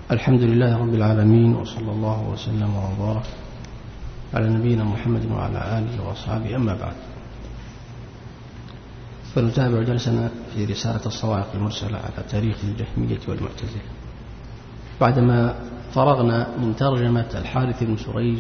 الحمد لله رب العالمين، وصلى الله وسلم وبارك على نبينا محمد وعلى آله وأصحابه، أما بعد. فنتابع جلسنا في رسالة الصواعق المرسلة على تاريخ الجهمية والمعتزلة، بعدما فرغنا من ترجمة الحارث بن سريج.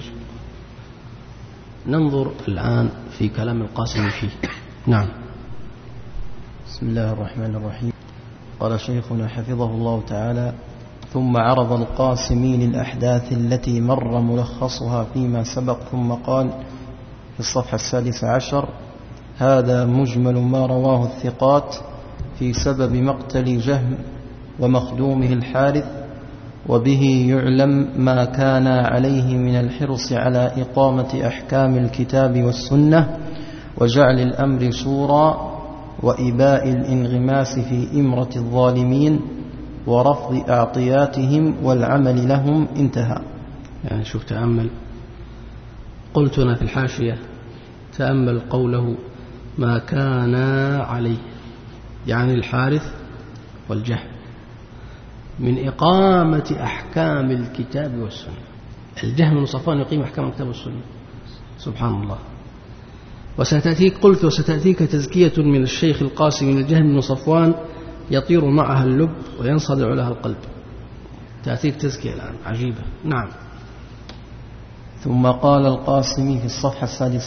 ننظر الآن في كلام القاسمي فيه. نعم. بسم الله الرحمن الرحيم. قال شيخنا حفظه الله تعالى: ثم عرض القاسمي للأحداث التي مر ملخصها فيما سبق، ثم قال في الصفحة 16: هذا مجمل ما رواه الثقات في سبب مقتل جهم ومخدومه الحارث، وبه يعلم ما كان عليه من الحرص على إقامة أحكام الكتاب والسنة وجعل الأمر شورى وإباء الانغماس في إمرة الظالمين ورفض أعطياتهم والعمل لهم. انتهى. يعني شوف، تأمل، قلت أنا في الحاشية: تأمل قوله ما كان عليه، يعني الحارث والجهم، من إقامة أحكام الكتاب والسنة. الجهم بن صفوان يقيم أحكام الكتاب والسنة، سبحان الله. وستأتيك، قلت وستأتيك تزكية من الشيخ القاسم من الجهم بن صفوان يطير معها اللب وينصدع لها القلب. تأتيك تزكية الآن عجيبة. نعم. ثم قال القاسمي في الصفحة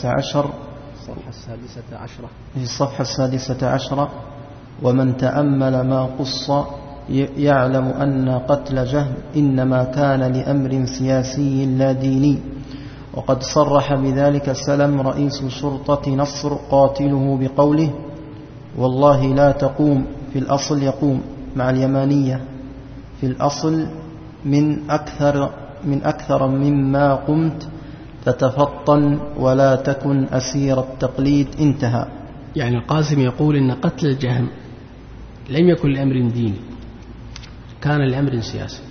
16: ومن تأمل ما قص يعلم أن قتل جهم إنما كان لأمر سياسي لا ديني، وقد صرح بذلك سلم رئيس شرطة نصر قاتله بقوله: والله لا تقوم، في الأصل يقوم مع اليمانية، في الأصل من أكثر مما قمت، تتفطن ولا تكن أسير التقليد. انتهى. يعني القاسم يقول إن قتل الجهم لم يكن لأمر ديني، كان لأمر سياسي.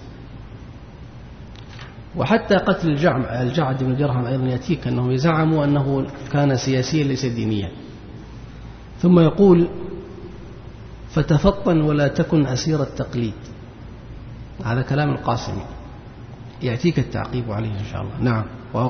وحتى قتل الجعد بن درهم أيضا يأتيك أنهم يزعموا أنه كان سياسيا ليس دينيا. ثم يقول: فتفطن ولا تكن أسير التقليد. هذا كلام القاسمي، يأتيك التعقيب عليه إن شاء الله. نعم.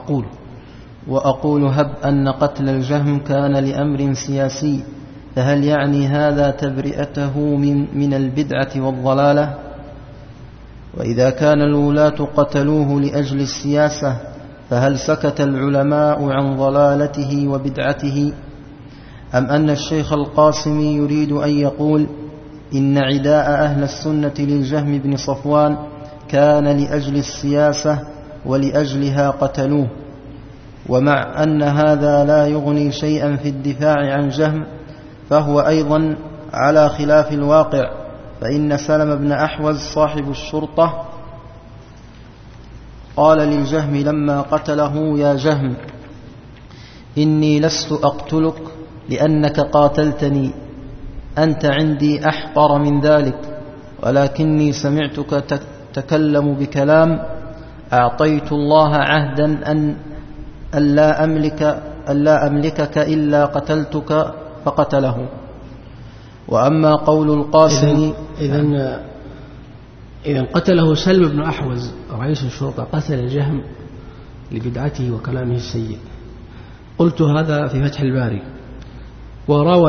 وأقول هب أن قتل الجهم كان لأمر سياسي، فهل يعني هذا تبرئته من البدعة والضلالة؟ وإذا كان الولاة قتلوه لأجل السياسة، فهل سكت العلماء عن ضلالته وبدعته؟ أم أن الشيخ القاسمي يريد أن يقول إن عداء أهل السنة للجهم بن صفوان كان لأجل السياسة ولأجلها قتلوه، ومع أن هذا لا يغني شيئا في الدفاع عن جهم، فهو أيضا على خلاف الواقع، فإن سلم بن أحوز صاحب الشرطة قال للجهم لما قتله: يا جهم، إني لست أقتلك لأنك قاتلتني، أنت عندي أحقر من ذلك، ولكني سمعتك تتكلم بكلام أعطيت الله عهدا أن لا أملكك إلا قتلتك، فقتله. وأما قول القاسم: إذن قتله سلم بن أحوز رئيس الشرطة، قتل الجهم لبدعته وكلامه السيء. قلت هذا في فتح الباري. وروى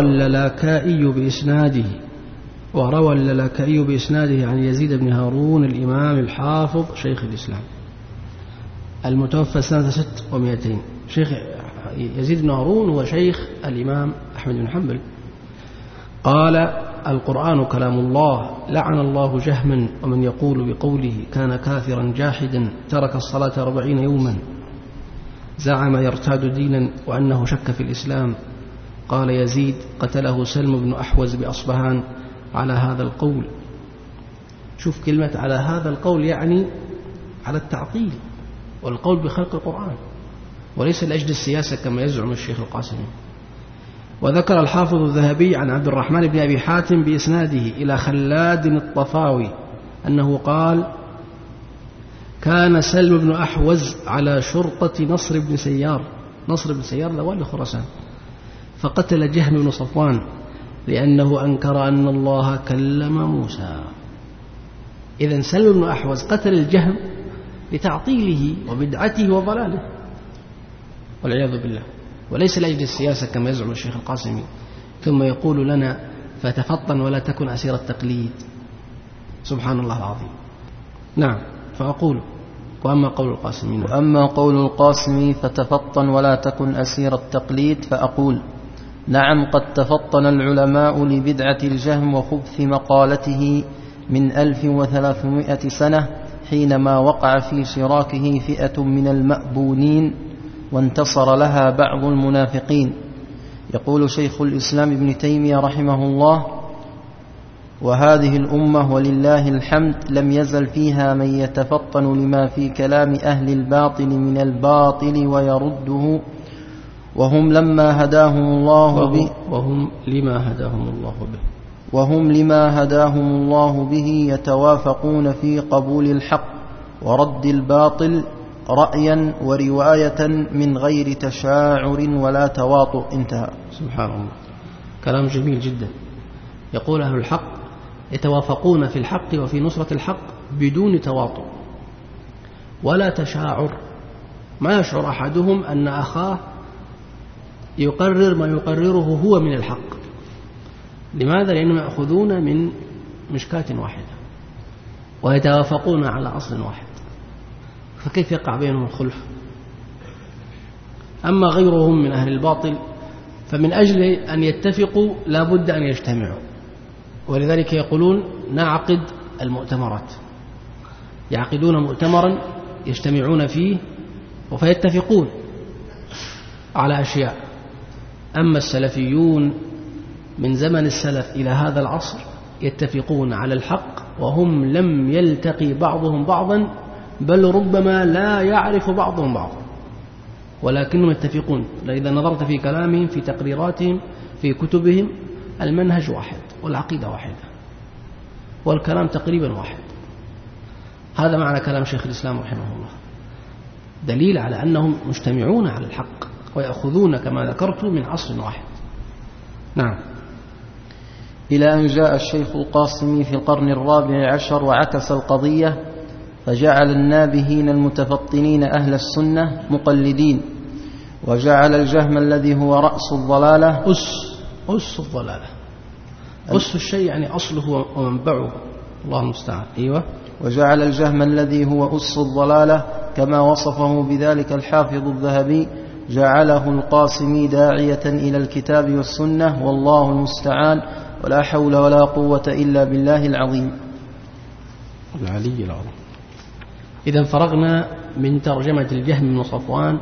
اللالكائي بإسناده عن يزيد بن هارون الإمام الحافظ شيخ الإسلام المتوفى سنة 600. شيخ يزيد بن هارون هو شيخ الإمام أحمد بن حنبل. قال: القرآن كلام الله، لعن الله جهما، ومن يقول بقوله كان كافرا جاحدا ترك الصلاة 40 يوما، زعم يرتاد دينا وأنه شك في الإسلام. قال يزيد: قتله سلم بن أحوز بأصبهان على هذا القول. شوف كلمة على هذا القول، يعني على التعطيل والقول بخلق القرآن، وليس لأجل السياسة كما يزعم الشيخ القاسمي. وذكر الحافظ الذهبي عن عبد الرحمن بن أبي حاتم بإسناده إلى خلاد الطفاوي أنه قال: كان سلم بن أحوز على شرطة نصر بن سيار لوالي خراسان، فقتل جهم بن صفوان لأنه أنكر أن الله كلم موسى. إذن سلم بن أحوز قتل الجهم لتعطيله وبدعته وضلاله والعياذ بالله، وليس لأجل السياسة كما يزعم الشيخ القاسمي، ثم يقول لنا فتفطن ولا تكن أسير التقليد. سبحان الله العظيم. نعم. فأقول وأما قول القاسمي فتفطن ولا تكن أسير التقليد، فأقول نعم، قد تفطن العلماء لبدعة الجهم وخبث مقالته من 1300 سنة حينما وقع في شراكه فئة من المأبونين وانتصر لها بعض المنافقين. يقول شيخ الإسلام ابن تيمية رحمه الله: وهذه الأمة ولله الحمد لم يزل فيها من يتفطن لما في كلام أهل الباطل من الباطل ويرده، وهم لما هداهم الله به يتوافقون في قبول الحق ورد الباطل رأيا ورواية من غير تشاعر ولا تواطؤ. انتهى. سبحان الله، كلام جميل جدا. يقول أهل الحق يتوافقون في الحق وفي نصرة الحق بدون تواطؤ ولا تشاعر، ما يشعر أحدهم أن أخاه يقرر ما يقرره هو من الحق. لماذا؟ لأنهم يأخذون من مشكاة واحدة ويتوافقون على أصل واحد، فكيف يقع بينهم الخلف؟ أما غيرهم من أهل الباطل فمن أجل أن يتفقوا لا بد أن يجتمعوا، ولذلك يقولون نعقد المؤتمرات، يعقدون مؤتمرا يجتمعون فيه فيتفقون على أشياء. أما السلفيون من زمن السلف إلى هذا العصر يتفقون على الحق وهم لم يلتقي بعضهم بعضا، بل ربما لا يعرف بعضهم بعضا، ولكنهم يتفقون. إذا نظرت في كلامهم في تقريراتهم في كتبهم المنهج واحد والعقيدة واحدة والكلام تقريبا واحد. هذا معنى كلام شيخ الإسلام رحمه الله، دليل على أنهم مجتمعون على الحق ويأخذون كما ذكرت من أصل واحد. نعم. إلى أن جاء الشيخ القاسمي في القرن 14 وعكس القضية، فجعل النابهين المتفطنين أهل السنة مقلدين، وجعل الجهم الذي هو رأس الضلالة أس الضلالة. أس الشيء يعني أصله ومنبعه، الله المستعان. أيوة. وجعل الجهم الذي هو أس الضلالة كما وصفه بذلك الحافظ الذهبي، جعله القاسمي داعية إلى الكتاب والسنة، والله المستعان، ولا حول ولا قوة إلا بالله العظيم العلي العظيم. إذا فرغنا من ترجمة الجهم بن صفوان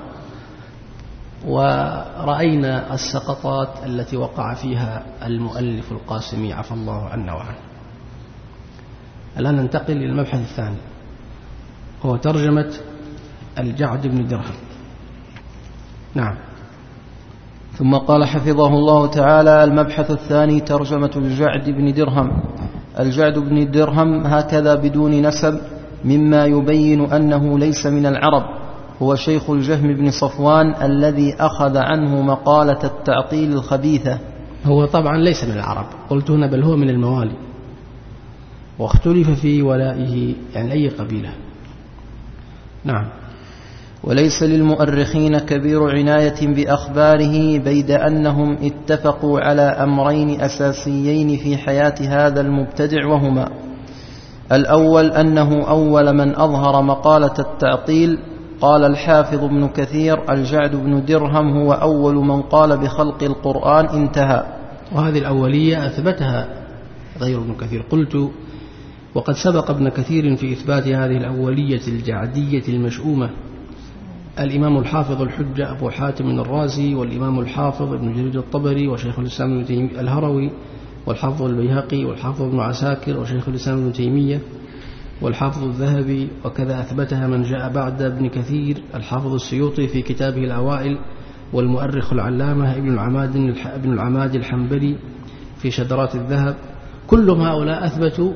ورأينا السقطات التي وقع فيها المؤلف القاسمي عفى الله عنا وعنه. الآن ننتقل إلى المبحث الثاني، هو ترجمة الجعد بن درهم. نعم. ثم قال حفظه الله تعالى: المبحث الثاني ترجمة الجعد بن درهم. الجعد بن درهم هكذا بدون نسب، مما يبين أنه ليس من العرب، هو شيخ الجهم بن صفوان الذي أخذ عنه مقالة التعطيل الخبيثة. هو طبعا ليس من العرب، قلت هنا بل هو من الموالي، واختلف في ولائه يعني أي قبيلة. نعم. وليس للمؤرخين كبير عناية بأخباره، بيد أنهم اتفقوا على أمرين أساسيين في حياة هذا المبتدع، وهما: الأول أنه أول من أظهر مقالة التعطيل. قال الحافظ ابن كثير: الجعد بن درهم هو أول من قال بخلق القرآن. انتهى. وهذه الأولية أثبتها غير ابن كثير. قلت: وقد سبق ابن كثير في إثبات هذه الأولية الجعدية المشؤومة الإمام الحافظ الحجة أبو حاتم الرازي، والإمام الحافظ ابن جرير الطبري، وشيخ الإسلام ابن تيمية الهروي، والحافظ البيهقي، والحافظ ابن عساكر، وشيخ الإسلام ابن تيمية، والحافظ الذهبي. وكذا أثبتها من جاء بعد ابن كثير، الحافظ السيوطي في كتابه الأوائل، والمؤرخ العلامة ابن العماد الحنبلي في شذرات الذهب. كلهم هؤلاء أثبتوا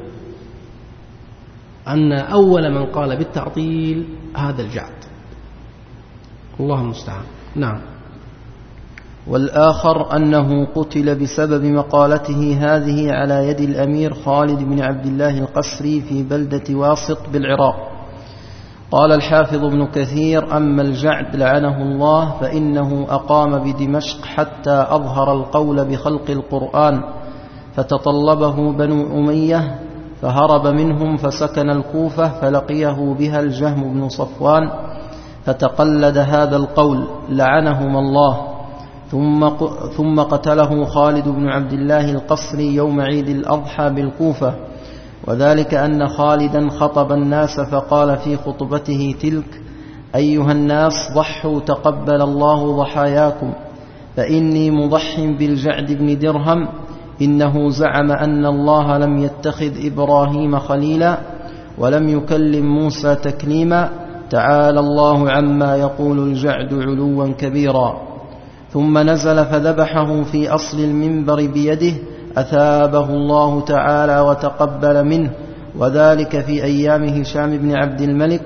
أن أول من قال بالتعطيل هذا الجعد. الله المستعان. نعم. والآخر أنه قتل بسبب مقالته هذه على يد الأمير خالد بن عبد الله القسري في بلدة واسط بالعراق. قال الحافظ ابن كثير: أما الجعد لعنه الله فإنه أقام بدمشق حتى أظهر القول بخلق القرآن، فتطلبه بنو أمية فهرب منهم فسكن الكوفة، فلقيه بها الجهم بن صفوان فتقلد هذا القول لعنهما الله، ثم قتله خالد بن عبد الله القسري يوم عيد الأضحى بالكوفة. وذلك أن خالدا خطب الناس فقال في خطبته تلك: أيها الناس ضحوا تقبل الله ضحاياكم، فإني مضح بالجعد بن درهم، إنه زعم أن الله لم يتخذ إبراهيم خليلا ولم يكلم موسى تكليما، تعالى الله عما يقول الجعد علوا كبيرا. ثم نزل فذبحه في أصل المنبر بيده، أثابه الله تعالى وتقبل منه، وذلك في أيام هشام بن عبد الملك.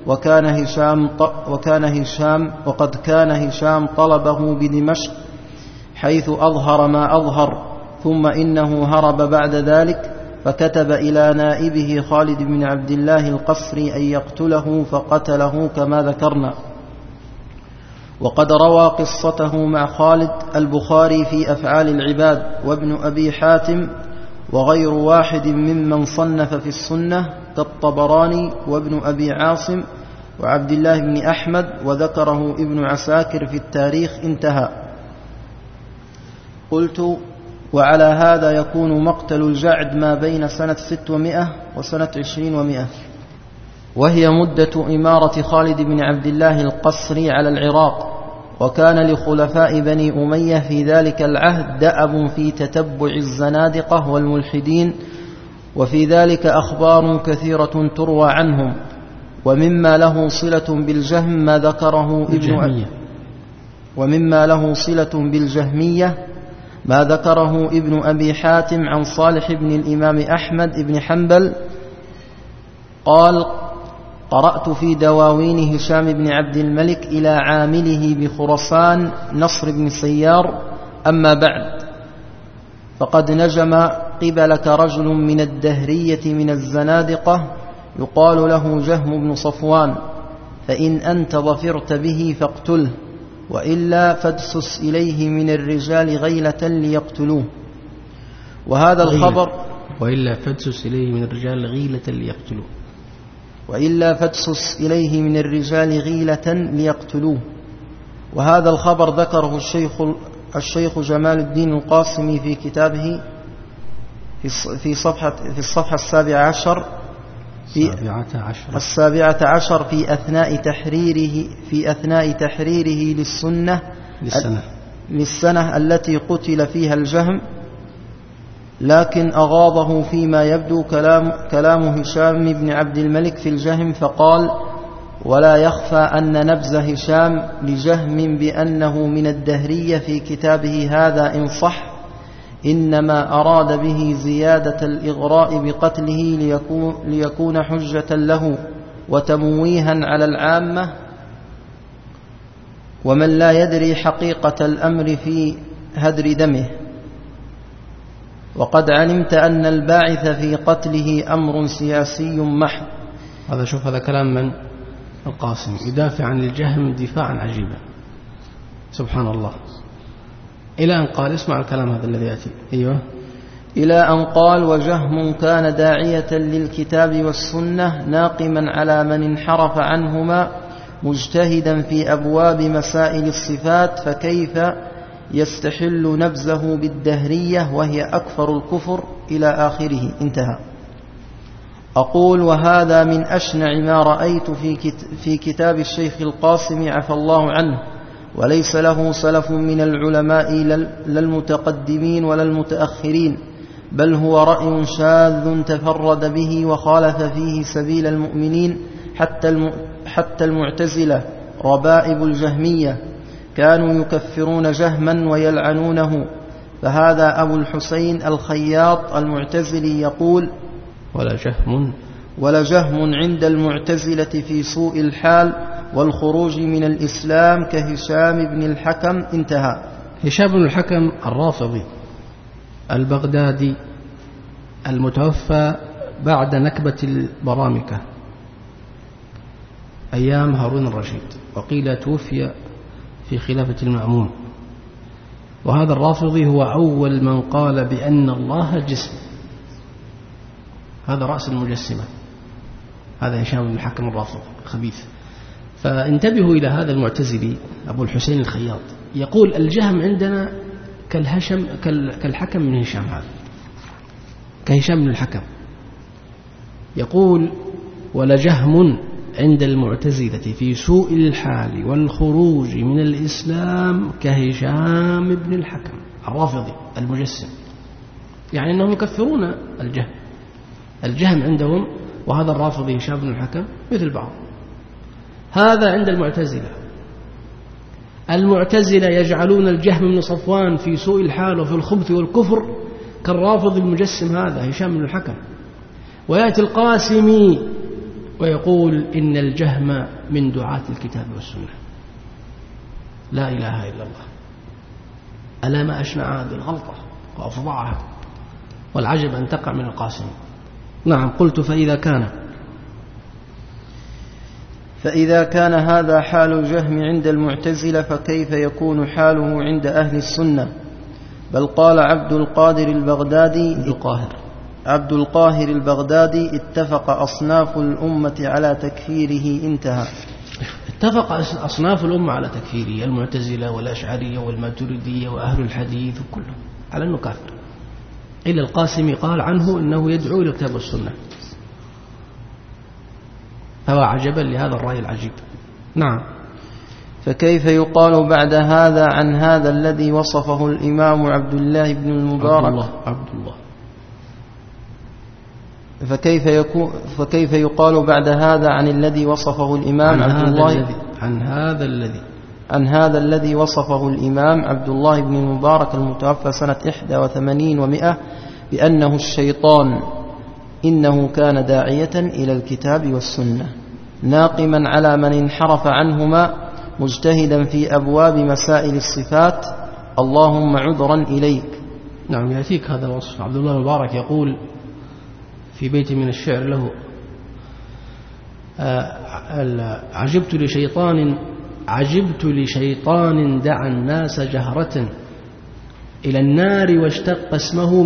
وقد كان هشام طلبه بدمشق حيث أظهر ما أظهر، ثم إنه هرب بعد ذلك، فكتب إلى نائبه خالد بن عبد الله القسري أن يقتله، فقتله كما ذكرنا. وقد روى قصته مع خالد البخاري في أفعال العباد وابن أبي حاتم وغير واحد ممن صنف في السنة كالطبراني وابن أبي عاصم وعبد الله بن أحمد، وذكره ابن عساكر في التاريخ. انتهى. قلت: وعلى هذا يكون مقتل الجعد ما بين سنة 600 وسنة 20 و100، وهي مدة إمارة خالد بن عبد الله القسري على العراق. وكان لخلفاء بني أمية في ذلك العهد دأب في تتبع الزنادقة والملحدين، وفي ذلك أخبار كثيرة تروى عنهم. ومما له صلة بالجهم ما ذكره ما ذكره ابن أبي حاتم عن صالح بن الإمام أحمد بن حنبل قال: قرأت في دواوين هشام بن عبد الملك إلى عامله بخراسان نصر بن سيار: أما بعد، فقد نجم قبلك رجل من الدهرية من الزنادقة يقال له جهم بن صفوان، فإن أنت ظفرت به فاقتله، وإلا فادسس إليه من الرجال غيلة ليقتلوه. وهذا الخبر وإلا فادسس إليه من الرجال غيلة ليقتلوه. وهذا الخبر ذكره الشيخ جمال الدين القاسمي في كتابه في الصفحة 17 في أثناء تحريره للسنة التي قتل فيها الجهم، لكن أغاضه فيما يبدو كلام هشام بن عبد الملك في الجهم، فقال: ولا يخفى أن نبذ هشام لجهم بأنه من الدهرية في كتابه هذا إن صح إنما أراد به زيادة الإغراء بقتله ليكون حجة له وتمويها على العامة ومن لا يدري حقيقة الأمر في هدر دمه. وقد علمت أن الباعث في قتله أمر سياسي محض. هذا كلام من القاسم يدافع عن الجهم دفاعا عجيبا، سبحان الله، إلى أن قال: اسمع الكلام هذا الذي يأتي. أيوه. إلى أن قال: وجهم كان داعية للكتاب والسنة ناقما على من انحرف عنهما مجتهدا في أبواب مسائل الصفات، فكيف يستحل نبذه بالدهرية وهي أكفر الكفر إلى آخره. انتهى. أقول: وهذا من أشنع ما رأيت في كتاب الشيخ القاسم عفى الله عنه، وليس له سلف من العلماء لا المتقدمين ولا المتأخرين، بل هو رأي شاذ تفرد به وخالف فيه سبيل المؤمنين حتى المعتزلة ربائب الجهمية كانوا يكفرون جهما ويلعنونه. فهذا أبو الحسين الخياط المعتزلي يقول: ولا جهم عند المعتزلة في سوء الحال والخروج من الإسلام كهشام بن الحكم. انتهى. هشام بن الحكم الرافضي البغدادي المتوفى بعد نكبة البرامكة أيام هارون الرشيد، وقيل توفي في خلافة المأمون. وهذا الرافضي هو أول من قال بأن الله جسم، هذا رأس المجسمة، هذا هشام بن الحكم الرافضي خبيث. فانتبهوا إلى هذا المعتزلي أبو الحسين الخياط، يقول الجهم عندنا كالحكم من هشام، هذا كهشام بن الحكم. يقول ولجهم عند المعتزلة في سوء الحال والخروج من الإسلام كهشام بن الحكم الرافضي المجسم، يعني أنهم يكفرون الجهم عندهم، وهذا الرافضي هشام بن الحكم مثل بعض. هذا عند المعتزلة يجعلون الجهم بن صفوان في سوء الحال وفي الخبث والكفر كالرافض المجسم هذا هشام بن الحكم. ويأتي القاسمي ويقول إن الجهم من دعاة الكتاب والسنة. لا إله إلا الله، ألا ما أشنع هذه الغلطة وأفظعها، والعجب أن تقع من القاسمي. نعم. قلت فإذا كان هذا حال الجهم عند المعتزلة فكيف يكون حاله عند أهل السنة؟ بل قال عبد القاهر البغدادي اتفق أصناف الأمة على تكفيره، انتهى. اتفق أصناف الأمة على تكفيره، المعتزلة والأشعرية والماتريدية وأهل الحديث كلهم على أنه كافر، إلا القاسمي قال عنه أنه يدعو إلى الكتاب والسنة. فهو عجبا لهذا الرأي العجيب. نعم. فكيف يقال بعد هذا عن هذا الذي وصفه الإمام عبد الله بن المبارك عبد الله فكيف يقال بعد هذا عن الذي وصفه الإمام عن هذا الذي وصفه الإمام عبد الله بن المبارك المتوفى سنة 81 و100 بأنه الشيطان، إنه كان داعية إلى الكتاب والسنة ناقما على من انحرف عنهما مجتهدا في أبواب مسائل الصفات، اللهم عذرا إليك. نعم، يأتيك هذا الوصف. عبد الله المبارك يقول في بيت من الشعر له: عجبت لشيطان دعا الناس جهرة إلى النار واشتق اسمه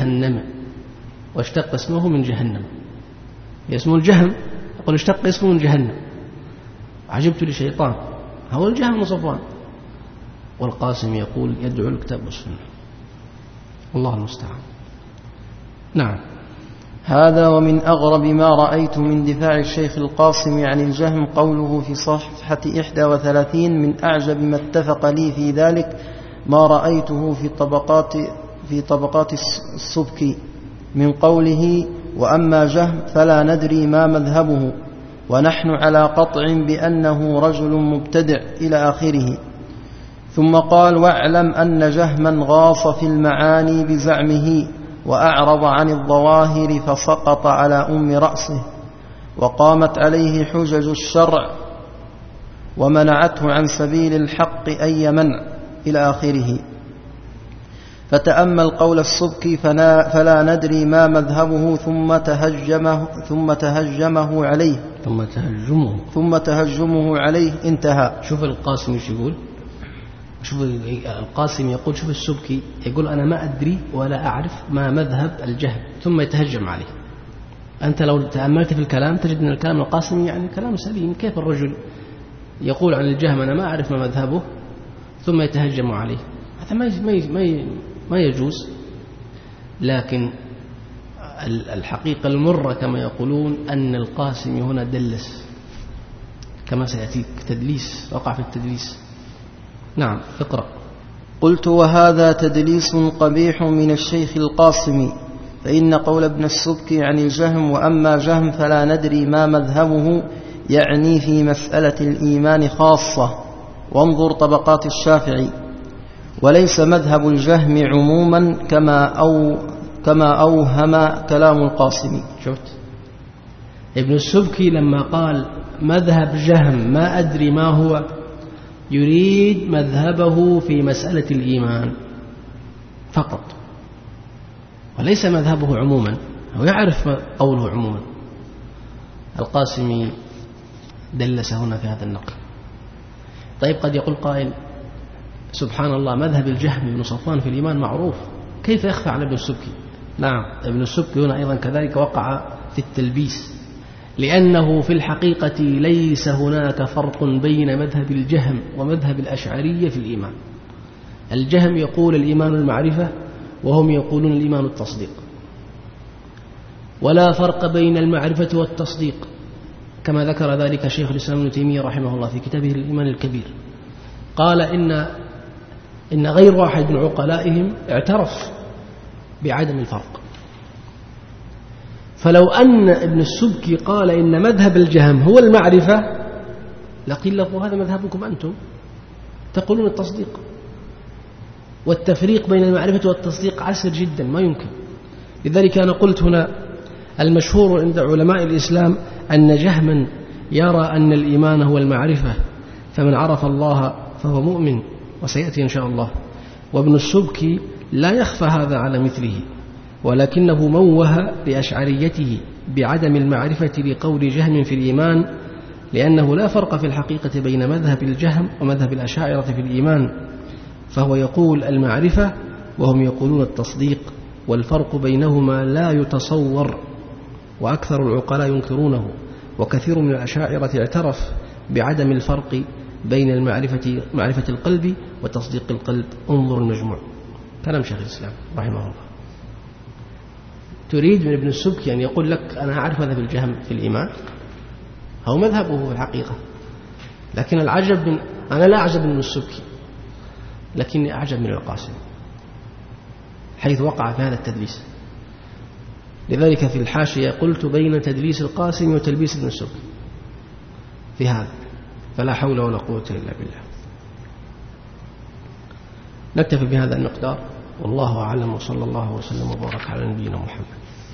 من جهنم. اسمه الجهم، يقول اشتق اسمه من جهنم. عجبت لشيطان، هو الجهم بن صفوان. والقاسم يقول يدعو الكتاب والسنة. الله المستعان. نعم. هذا ومن أغرب ما رأيت من دفاع الشيخ القاسم عن الجهم قوله في صفحة 31: من أعجب ما اتفق لي في ذلك ما رأيته في طبقات السبكي من قوله: وأما جهم فلا ندري ما مذهبه ونحن على قطع بأنه رجل مبتدع إلى آخره. ثم قال: واعلم أن جهما غاص في المعاني بزعمه وأعرض عن الظواهر فسقط على أم رأسه، وقامت عليه حجج الشرع ومنعته عن سبيل الحق أي منع إلى آخره. فتأمل قول السبكي: فلا ندري ما مذهبه ثم تهجمه عليه انتهى. شوف القاسم ايش يقول. شوف القاسم يقول، شوف السبكي يقول أنا ما أدري ولا أعرف ما مذهب الجهم، ثم يتهجم عليه. أنت لو تأملت في الكلام تجد أن الكلام القاسم يعني كلام سليم. كيف الرجل يقول عن الجهم أنا ما أعرف ما مذهبه ثم يتهجم عليه؟ هذا ما يجوز. لكن الحقيقة المرة كما يقولون أن القاسم هنا دلس، كما سيأتيك تدليس، وقع في التدليس. نعم، اقرأ. قلت: وهذا تدليس قبيح من الشيخ القاسمي، فإن قول ابن السبكي عن الجهم وأما جهم فلا ندري ما مذهبه يعني في مسألة الإيمان خاصة، وانظر طبقات الشافعي، وليس مذهب الجهم عموما كما أوهم كلام القاسمي. شفت ابن السبكي لما قال مذهب جهم ما أدري ما هو، يريد مذهبه في مسألة الإيمان فقط، وليس مذهبه عموما، هو يعرف قوله عموما. القاسمي دلس هنا في هذا النقل. طيب قد يقول قائل سبحان الله مذهب الجهم بن صفوان في الإيمان معروف، كيف يخفى على ابن السبكي؟ نعم، ابن السبكي هنا أيضا كذلك وقع في التلبيس، لأنه في الحقيقة ليس هناك فرق بين مذهب الجهم ومذهب الأشعرية في الإيمان. الجهم يقول الإيمان المعرفة، وهم يقولون الإيمان التصديق، ولا فرق بين المعرفة والتصديق، كما ذكر ذلك شيخ الإسلام ابن تيمية رحمه الله في كتابه الإيمان الكبير. قال إن غير واحد من عقلائهم اعترف بعدم الفرق. فلو أن ابن السبكي قال إن مذهب الجهم هو المعرفة لقيل له هذا مذهبكم أنتم، تقولون التصديق، والتفريق بين المعرفة والتصديق عسر جدا ما يمكن. لذلك أنا قلت هنا المشهور عند علماء الإسلام أن جهما يرى أن الإيمان هو المعرفة، فمن عرف الله فهو مؤمن، وسيأتي إن شاء الله. وابن السبكي لا يخفى هذا على مثله، ولكنه موه لأشعريته بعدم المعرفة لقول جهم في الإيمان، لأنه لا فرق في الحقيقة بين مذهب الجهم ومذهب الأشاعرة في الإيمان، فهو يقول المعرفة وهم يقولون التصديق، والفرق بينهما لا يتصور، وأكثر العقلاء ينكرونه، وكثير من الأشاعرة اعترف بعدم الفرق بين معرفة القلب وتصديق القلب. انظر المجموع، كلام شيخ الإسلام رحمه الله. تريد من ابن السبكي أن يقول لك أنا أعرف مذهب الجهم في الإيمان، هو مذهبه في الحقيقة، لكن العجب أنا لا أعجب من ابن السبكي، لكني أعجب من القاسم حيث وقع في هذا التدليس. لذلك في الحاشية قلت بين تدليس القاسم وتلبيس ابن السبكي في هذا، فلا حول ولا قوة إلا بالله. نكتفي بهذا المقدار، والله أعلم، وصلى الله وسلم وبارك على نبينا محمد.